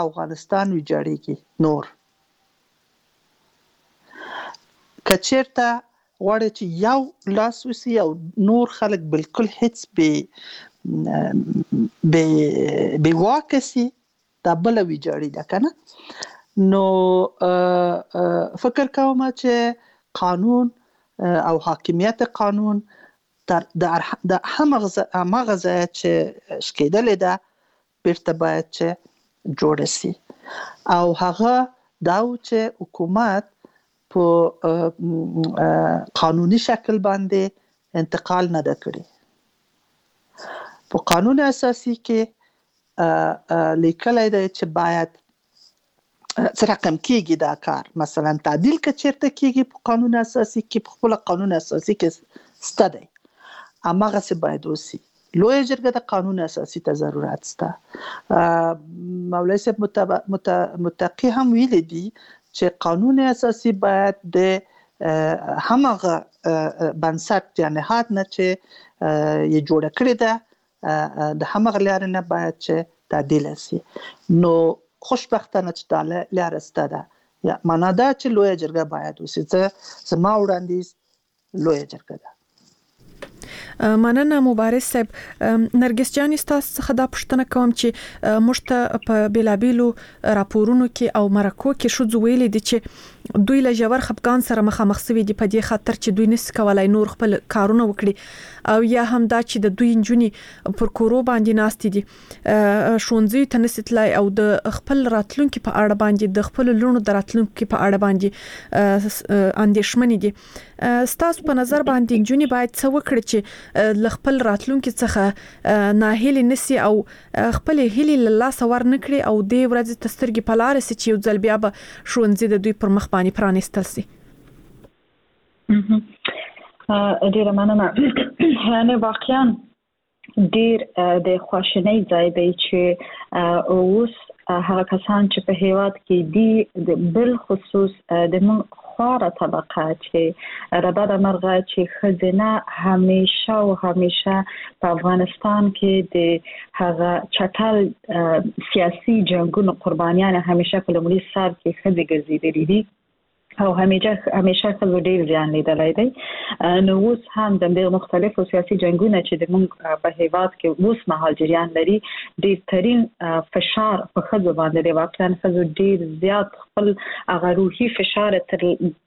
افغانستان ویجاړیږي نور. که چېرته غواړې چې یو لاس وسي او نور خلک بالکل هیڅ بې واکه سي، دا بله ویجاړي ده که نه. نو فکر کوم چې قانون او حاکمیت قانون د هماغه ځایه چې شکېدلې ده بیرته باید چې جوړه سي، او هغه دا و چې حکومت په قانوني شکل باندې انتقال نه ده کړی. په قانون اساسي کې لیکلی دی چې باید څه رقم کېږي دا کار. مثلا تعدیل که چېرته کېږي په قانون اساسي کې، په خپله قانون اساسي کې سته دی، هماغسې باید وسي. لویه جرګه د قانون اساسي ته ضرورت سته. مولوي صاحب متقي هم ویلي دي چې قانون اساسي باید د هماغه بنسټ یا نهاد نه چې یې جوړه کړې ده د هماغه لارې نه باید چې تعدیل سي. نو خوشبختانه چې دا لاره سته ده، یا معنا ده چې لویه جرګه باید وسي. زما وړاندیز لویه جرګه ده. مننه مبارز صاحب. نرګس جان، تاسو څخه دا پوښتنه کوم چې موږ ته په بیلابیلو راپورونو کې او مرکو کې ښځو ویلي دي چې دوی له ژور خفګان سره مخامخ شوي دي په دې خاطر چې دوی نشي کولای نور خپل کارونه وکړي، او یا هم دا چې د دوی نجونې پر کورو باندې ناستې دي، ښوونځیو ته نشي تلای، او د خپل راتلونکي په اړه باندې د خپل لونو د راتلونکي په اړه باندې اندېښمنې دي. ستاسو په نظر باندې نجونې باید څه وکړي چې له خپل راتلونکي څخه ناهیلې نشي او خپل هیلې له لاسه ورنکړي، او دې ورځې ته سترګې په لاره سي چې یو ځل بیا به ښوونځي د دوی پر مخ باندې پرانیستل سي؟ ډیره مننه. یعنې واقعا ډیر د خواشینۍ ځای دی چې اوس هغه کسان چې په هیواد کې دي، بل خصوص د من خواره طبقه چې رباده مرغه چې ښځینه همیشه او همیشه په افغانستان کې د هغه چټل سیاسي جنګونو قربانیان همیشه په لومړي سر کې ښځې ګرځېدلې دي او همیشه ښځو ډېر زیان لیدلی دی. نو اوس هم د مختلفو سیاسي جنګونه چې د موږ په هیواد کې اوس مهال جریان لري، ډېرترین فشار په ښځو باندې دی. واقعا ښځو ډېر زیات خپل هغه روحي فشار تر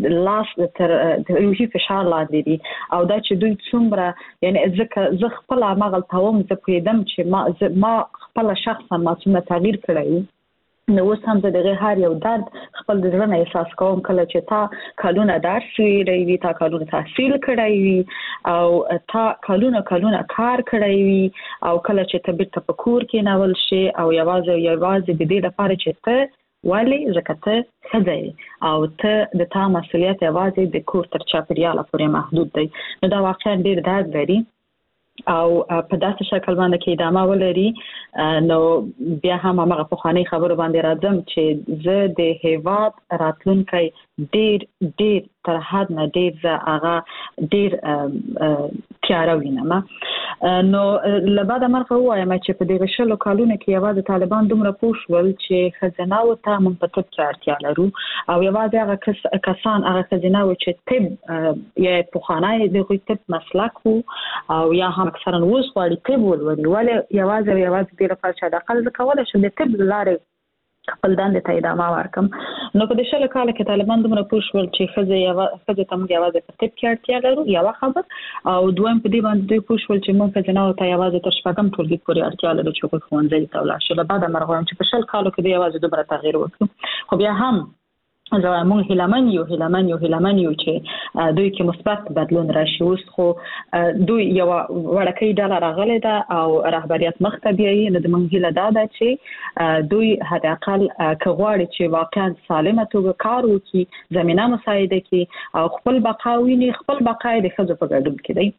روحي فشار لاندې دي، او دا چې دوی څومره، یعنې زه خپله هماغلته وم، زه پوهېدم چې ما خپله شخصا ما څومره تغییر کړی و. نو اوس هم زه د هر یو درد خپل د زړه نه احساس کوم، کله چې تا کلونه درس ویلی وي، تا کلونه تحصیل کړی وي، او تا کلونه کار کړی وي، او کله چې ته بیرته په کور کېنول شي او یوازې د دې لپاره چې ته ولې ځکه ته ښځه یې او ته د تا مسؤلیت یوازې د کور تر چاپېریاله پورې محدود دی. نو دا واقعا ډېر درد لري او په داسې شکل باندې کې ادامه ولري. نو بیا هم هماغه پخوانۍ خبرو باندې راځم چې زه د هیواد راتلونکی ډېر تر حد نه ډېر زه هغه ډېر تیاره وینم. نو له بعده مرغه ووایم چې په دغه 20 کالونو کې یوازې طالبان دومره پوه شول چې ښځیناوو ته موږ په طب کې اړتیا لرو، او یوازې هغه کسان، هغه ښځیناوو چې طب یا پخوانی د هغوی طب مسلک و او یا هم اکثرا اوس غواړي طب ولولي، ولې یوازې دې لپاره چې حداقل زه کولی شم د طب له لارې خپل دندې ته ادامه ورکړم. نو په دې 20 کاله کې طالبان دومره پوه شول چې ښځې ته موږ یوازې په طب کې اړتیا لرو، یوه خبر، او دویم په دې باندې دوی پوه شول چې موږ ښځیناوو ته یوازې تر 6م ټولګي پورې اړتیا لرو چې هغوی ښوونځي ته ولاړ شي. له بعده مرغه وایم چې په 20 کالو کې دوی یوازې دومره تغییر وکړو. خو بیا هم موږ هیلهمن یو چې دوی کې مثبت بدلون راشي. اوس خو دوی یوه وړکۍ ډله راغلې ده او رهبریت مخ ته بیایي. نو د موږ هیله دا ده چې دوی حداقل که غواړي چې واقعا سالمه توګه کار وکړي، زمینه مساعده کړي او خپل بقا ویني، خپل بقا یې د ښځو په ګډون کې دی.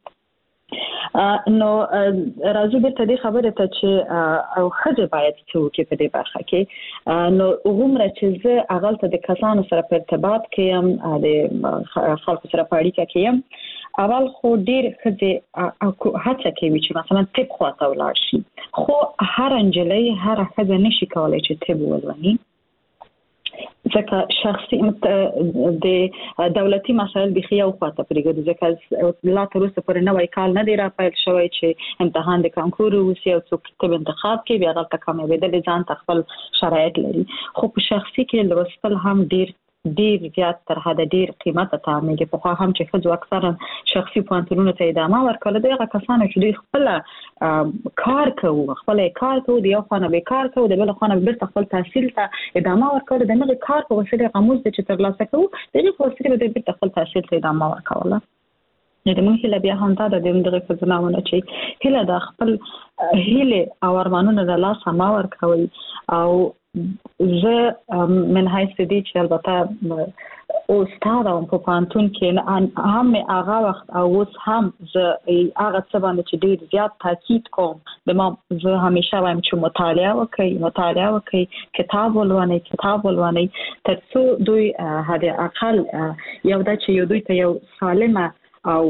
نو راځو بیرته دې خبرې ته چې ښځې باید څه وکړي په دې برخه کې. نو هغومره چې زه هغلته د کسانو سره په ارتباط کې یم، د خلکو سره په اړیکه کې یم، اول خو ډیر خځه هڅه کوي چې مثلا طب خواته ولاړ شي، خو هر انجلۍ هر خځه نشي کولای چې طب ولولي، ځکه شخصي د دولتي مسایل بخي او خواته پرېږدي، ځکه لا تر اوسه پورې نوې کال نه دی راپیل شوی چې امتحان د کانکور وسی او څوک طب انتخاب کوي بیا غلطه کامیابېدل ځان ته خپل شرایط لري، خو په شخصي کې لوستل هم ډیر زیات تر حد ډیر قیمته تعامل په خو هم چې خځو اکثرا شخصي پوهنتونونو ته ادامه ورکول دغه کسانو چې دوی خپل کار کوي د یو خانه به کار کوي د بل خانه به خپل تحصیل ته ادامه ورکول د نوې کار په وسیله غموز چې تر لاسه کوي دغه په وسیله به خپل تحصیل ته ادامه ورکوله. نو د موږ له بیا هم دا د دغه خزانهونه چې هله د خپل هله او ارمانونه د لاس ما ورکوي او زه من حیث دې چې البته استاد او په پانتون کې هم هغه وخت او اوس هم زه هغه څه باندې چې ډیر زیات تاکید کوم د ما زه همیشه وایم چې مطالعه وکړئ کتاب ولولئ تر څو دوی هدا اقل یو د چې یو دوی ته یو سالمه او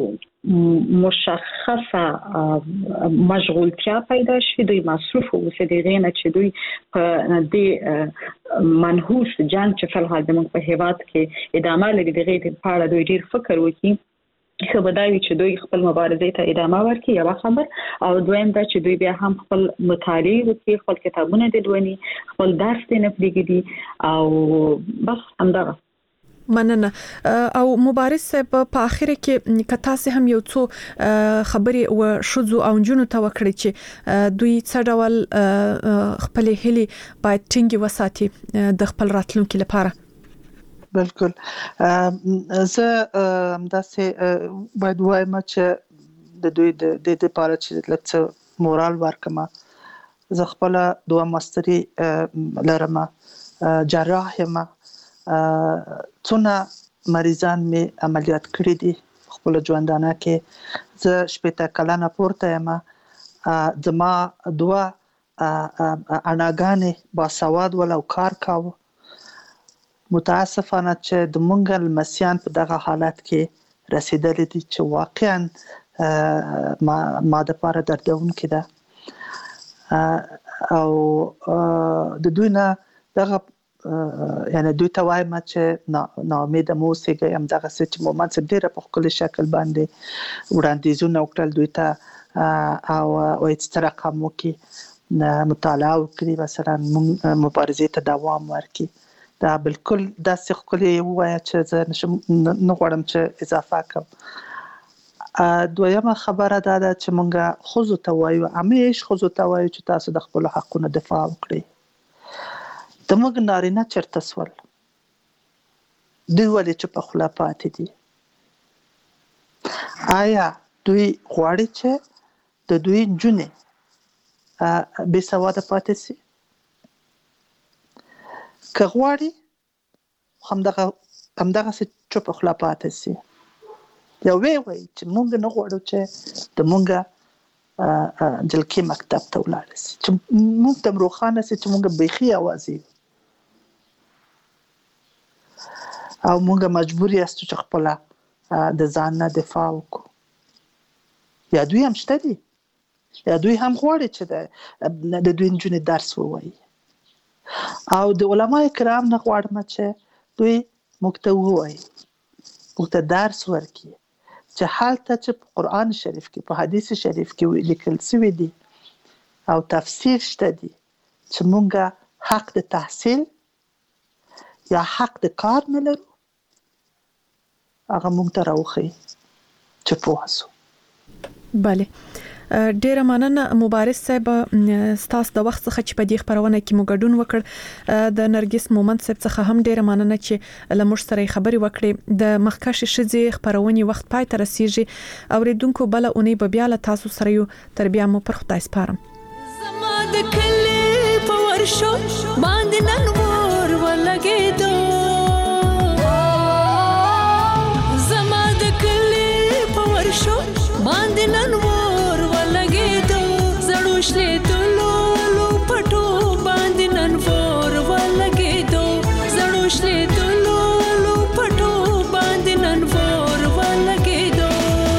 مشخصه مشغولتیا پیدا شي، دوی مصروف اوسه دي غینه چې دوی په دې منحوس جنگ چې فلحال د موږ په هیواد کې ادامه لري دغه په اړه دوی ډیر فکر وکړي خو بدایي چې دوی خپل مبارزې ته ادامه ورکړي یو خبر او دویم دا چې دوی بیا هم خپل مطالعه وکړي، خپل کتابونه دې لولي، خپل درس دې نه پرېږدي او بس همدغه. مننه. او مبارز صاحب په اخر کې کتا سه هم یو څو خبرې و شذو او جنونو ته وکړي چې دوی څه ډول خپل هلي باید ټینګي وساتي د خپل راتلونکو لپاره. بالکل زه همداسې باید وایم چې د دوی د لپاره چې لکه مورال ورکما زه خپل دوه ماستری لرم، جراح یم، څونه مریضان می عملیات کړی دي خپل ژوندانه کې، زه 18 کلنه پورته یم، زما دوه اناګانې با سواد ول او کار کاوه. متاسفانه چې د مونږ لمسیان په دغه حالت کې رسیدلې دي چې واقعا ما د پاره دردون کې ده او د دوی نه دغه یعنی دوی ته وایم چې نا امید مو اوسېږئ، همدغه څه چې مومن صاحب ډېره په ښکلي شکل باندې وړاندیزونه وکړل دوی ته او هېڅ رقم وکړي، مطالعه وکړي، مثلا مبارزې ته دوام ورکړي. دا بالکل داسې ښکلي ووایه چې زه نه غواړم چې اضافه کړم. دویمه خبره دا ده چې مونږ ښځو ته وایو، همیش ښځو ته وایو چې تاسو د خپلو حقونو دفاع وکړئ. د موږ نارینه چرته سول دوی ولې چې په خوله پاتې دي؟ آیا دوی غواړي چې د دوی نجونې بې سواده پاتې سي؟ که غواړي همدغسې چوپ خوله پاتې سي یا وایي چې موږ نه غواړو چې د موږ جلکې مکتب ته ولاړ سي، چې موږ ته روښانه سي چې موږ بیخي اوازې او موږ مجبور یاستو چې خپل د ځان نه دفاع وکړو. یا دوی هم شته دي، یا دوی هم غواړي چې د دوی نجونې درس ووایي او د علما کرام نه غواړم چې دوی موږ ته ووایي، موږ ته درس ورکړي چې هلته چې په قرآن شریف کې په حدیث شریف کې لیکل شوي دي او تفسیر شته دي چې موږ حق د تحصیل یا حق د کار نه لرو، هغه موږ ته راوښیي چې پوه سو. بله، ډیره مننه مبارز صاحب ستاسو د وخت څخه چې په دې خبرونه کې مو ګډون وکړ. د نرګس مومند صاحب څخه هم ډیره مننه چې لمر سره خبري وکړي. د مخکښ شذې خبرونه وخت پای ته رسیږي. اوریدونکو بل اونۍ به بیا له تاسو سره یو تر بیا مو پر خدای سپارم. زما د کلی په ورشو باندې نن ور ولګېدو، زما د کلی په ورشو باندې نن ور ولګېدو، زړو شلې دلو پټو باندې نن ور ولګېدو، زړو شلې دلو پټو باندې نن ور ولګېدو.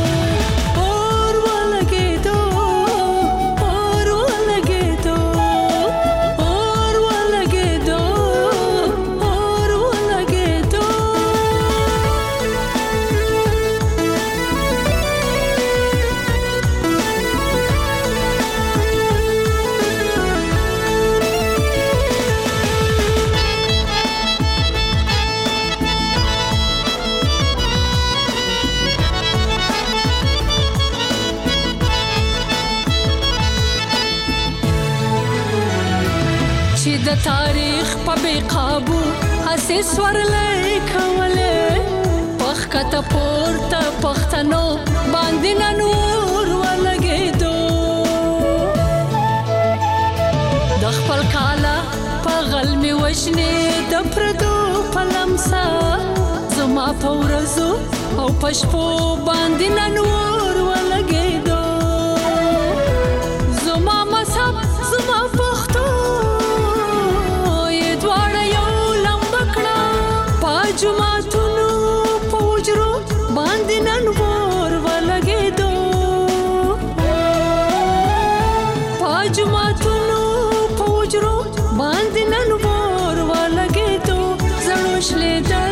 تاریخ په بے قابو هسې سورلې کولې پخ کته پورته پښتنو باندې نور ولګېدو د خپل کاله په غل می وشنې د پردو په لمسا زما په ورځو او پشپو باندې نور ولګېدو زما مذهب زما پښتو یې دواړه یو لمبکړه په جوماتونو په حجرو باندې نور ولګېدو په جوماتونو په حجرو باندې نور ولګېدو زړو شلې